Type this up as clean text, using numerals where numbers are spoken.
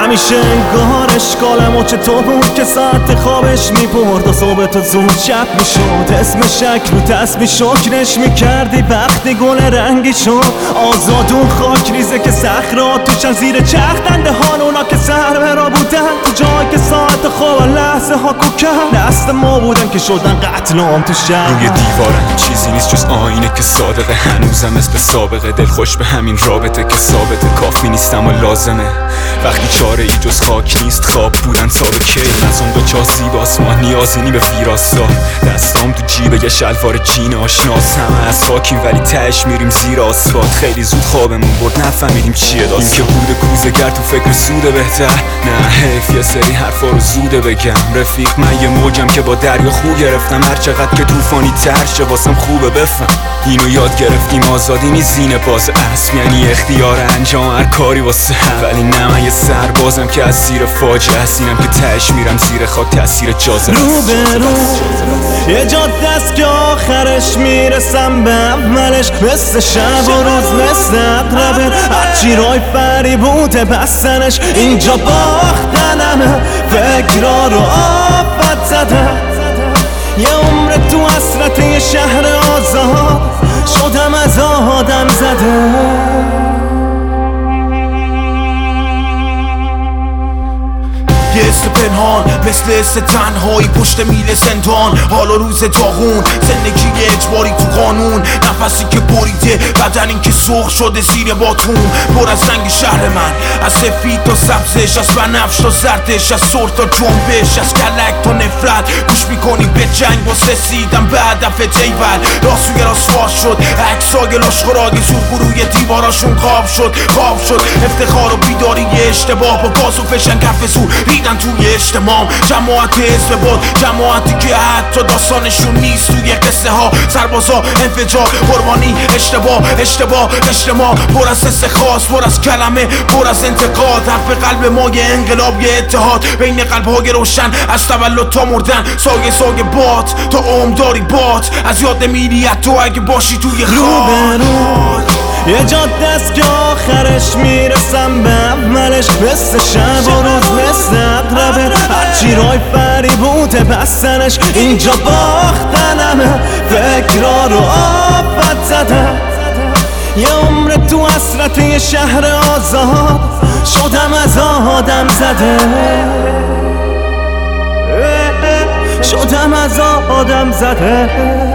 همیشه انگار اشکالم و چطور بود که ساعت خوابش میبرد و صبح تو زود شب میشد. اسم شک رو تصمی شکرش میکردی وقتی گل رنگی شد. آزادون خاک ریزه که صخرات توشن زیر چرخ دنده هان اونا که سرورا بودن تو جایی که ساعت خواب لحظه ها کوکن دست ما بودن که شدن قتل عام تو شهر. روی دیوارم چیزی نیست جز آینه که صادقه، هنوزم مثل سابقه دل خوش به همین رابطه که ثابته. کافی نیستم و لازمه وقتی چاره ای جز خاک نیست خواب بودن تا به کی. نزون به چاسی باسمان نیازی به ویراستار، دستام تو جیب یه شلوار جین آشناس. همه از خاکیم ولی تهش میریم زیر آسفالت. خیلی زود خوابمون برد نفهمیدیم چیه داستان. این که بود کوزه گر تو فکر سوده بهتر، نه حیف یه سری حرفا رو زوده بگم. رفیق من یه موجم که با دریا خو گرفتم، هر چقدر که طوفانی تر شه واسم خوبه بفهم. اینو یاد گرفتیم آزادی نیست زینه باز اسب، یعنی اختیار انجام هر کاری واسه هم. ولی نه من یه سربازم که از زیر فاجعه است، اینم که تهش میرم زیر خاک تاثیر جاذبه. رو به رو یه جاده است که آخرش میرسم به اولش، مثل شب و روز مثل اقربه. هرچی رای فری بوده بستنش اینجا باختنمه، فکرها رو آفت زده. یه عمر تو حسرت یه شهر آزاد شدم از آدم زده. یه اسم پنهان مثل اسم تنهایی پشت میل زندان. حال و روز داغون زندگی اجباری تو قانون، نفسی که بریده بدنی که سرخ شده زیر باتون. پر از رنگ شهر من، از سفید تا سبزش، از بنفش تا زردش، از سر تا جنبش، از کلک تا نفرت. گوش میکنی به جنگ واسه رسیدن به هدف جیول. راسوی راسواش شد عکسای لاشخوراگی زور روی دیواراشون خواب شد. افتخار و بیداری اشتباه با گاز و فشن کف زور دیدن توی اجتماع. جماعت حزب بود، جماعتی که حتی داستانشون نیست توی قصه ها. سربازا انفجار قربانی اشتباه اجتماع. پر از حس خاص، پر از کلمه، پر از انتقاد. حرف قلب ما یه انقلاب، یه اتحاد بین قلب‌های روشن. از تولد تا مردن سایه باد تا عمرداری باد. از یاد نمیری تو اگه باشی توی خواب. یه جاده است که آخرش میرسم به اولش، مثل شب و روز مثل اقربه. هرچی رای فری بوده بستنش اینجا باختنمه، فکرها رو آفت زده. یه عمر تو حسرت یه شهر آزاد شدم از آدم زده. شدم از آدم زده.